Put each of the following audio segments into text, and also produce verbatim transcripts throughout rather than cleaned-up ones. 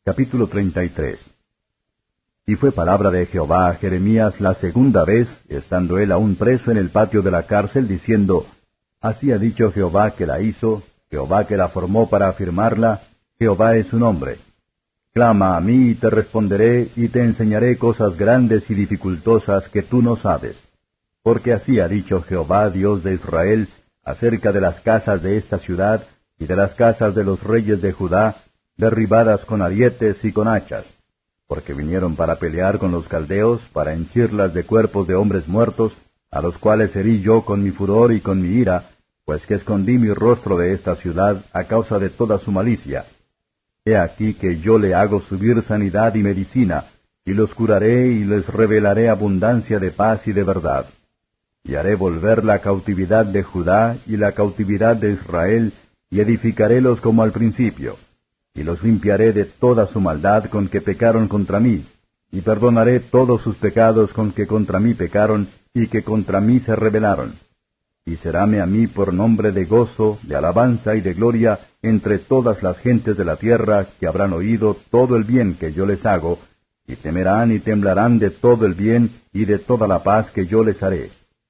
Capítulo treinta y tres. Y fue palabra de Jehová a Jeremías la segunda vez, estando él aún preso en el patio de la cárcel, diciendo, Así ha dicho Jehová que la hizo, Jehová que la formó para afirmarla, Jehová es su nombre. Clama a mí y te responderé, y te enseñaré cosas grandes y dificultosas que tú no sabes. Porque así ha dicho Jehová, Dios de Israel, acerca de las casas de esta ciudad, y de las casas de los reyes de Judá, derribadas con arietes y con hachas, porque vinieron para pelear con los caldeos, para henchirlas de cuerpos de hombres muertos, a los cuales herí yo con mi furor y con mi ira, pues que escondí mi rostro de esta ciudad a causa de toda su malicia. He aquí que yo le hago subir sanidad y medicina, y los curaré y les revelaré abundancia de paz y de verdad. Y haré volver la cautividad de Judá y la cautividad de Israel, y edificarélos como al principio. Y los limpiaré de toda su maldad con que pecaron contra mí, y perdonaré todos sus pecados con que contra mí pecaron, y que contra mí se rebelaron. Y seráme a mí por nombre de gozo, de alabanza y de gloria entre todas las gentes de la tierra, que habrán oído todo el bien que yo les hago, y temerán y temblarán de todo el bien y de toda la paz que yo les haré.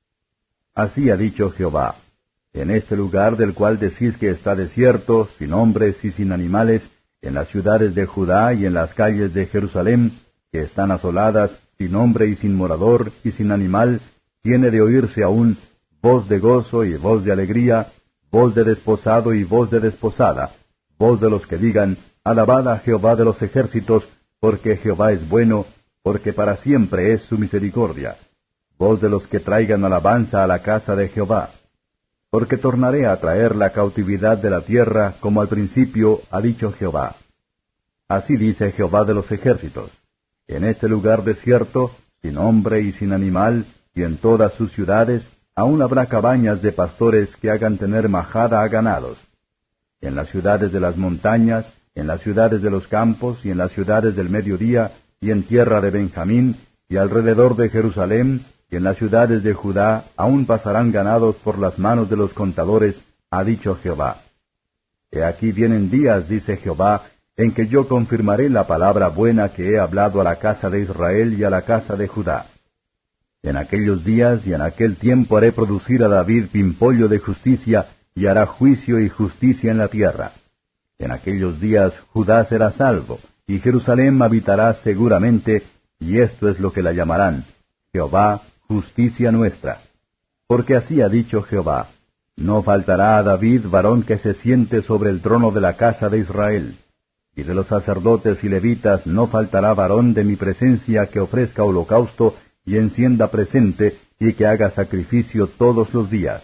Así ha dicho Jehová. En este lugar del cual decís que está desierto, sin hombres y sin animales, en las ciudades de Judá y en las calles de Jerusalén, que están asoladas, sin hombre y sin morador y sin animal, tiene de oírse aún voz de gozo y voz de alegría, voz de desposado y voz de desposada, voz de los que digan, Alabad a Jehová de los ejércitos, porque Jehová es bueno, porque para siempre es su misericordia, voz de los que traigan alabanza a la casa de Jehová. Porque tornaré a traer la cautividad de la tierra, como al principio ha dicho Jehová. Así dice Jehová de los ejércitos. En este lugar desierto, sin hombre y sin animal, y en todas sus ciudades, aún habrá cabañas de pastores que hagan tener majada a ganados. En las ciudades de las montañas, en las ciudades de los campos, y en las ciudades del mediodía, y en tierra de Benjamín, y alrededor de Jerusalén, y en las ciudades de Judá aún pasarán ganados por las manos de los contadores, ha dicho Jehová. He aquí vienen días, dice Jehová, en que yo confirmaré la palabra buena que he hablado a la casa de Israel y a la casa de Judá. En aquellos días y en aquel tiempo haré producir a David pimpollo de justicia, y hará juicio y justicia en la tierra. En aquellos días Judá será salvo, y Jerusalén habitará seguramente, y esto es lo que la llamarán, Jehová, justicia nuestra. Porque así ha dicho Jehová, no faltará a David varón que se siente sobre el trono de la casa de Israel. Y de los sacerdotes y levitas no faltará varón de mi presencia que ofrezca holocausto y encienda presente y que haga sacrificio todos los días.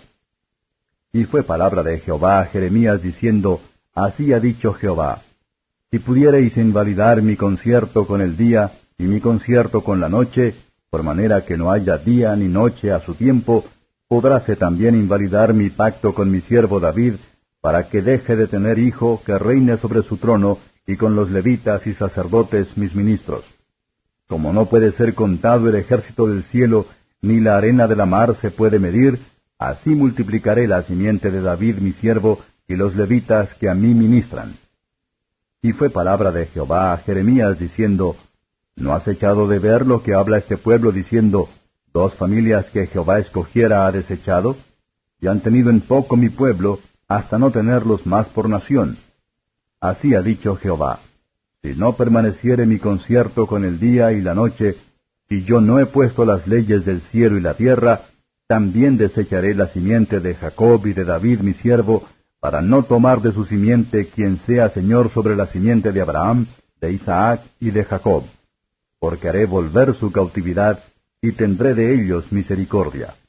Y fue palabra de Jehová a Jeremías diciendo, Así ha dicho Jehová, si pudierais invalidar mi concierto con el día y mi concierto con la noche, por manera que no haya día ni noche a su tiempo, podráse también invalidar mi pacto con mi siervo David, para que deje de tener hijo que reine sobre su trono, y con los levitas y sacerdotes mis ministros. Como no puede ser contado el ejército del cielo, ni la arena de la mar se puede medir, así multiplicaré la simiente de David mi siervo, y los levitas que a mí ministran. Y fue palabra de Jehová a Jeremías diciendo, ¿no has echado de ver lo que habla este pueblo diciendo, dos familias que Jehová escogiera ha desechado? Y han tenido en poco mi pueblo, hasta no tenerlos más por nación. Así ha dicho Jehová, si no permaneciere mi concierto con el día y la noche, si yo no he puesto las leyes del cielo y la tierra, también desecharé la simiente de Jacob y de David mi siervo, para no tomar de su simiente quien sea señor sobre la simiente de Abraham, de Isaac y de Jacob. Porque haré volver su cautividad, y tendré de ellos misericordia.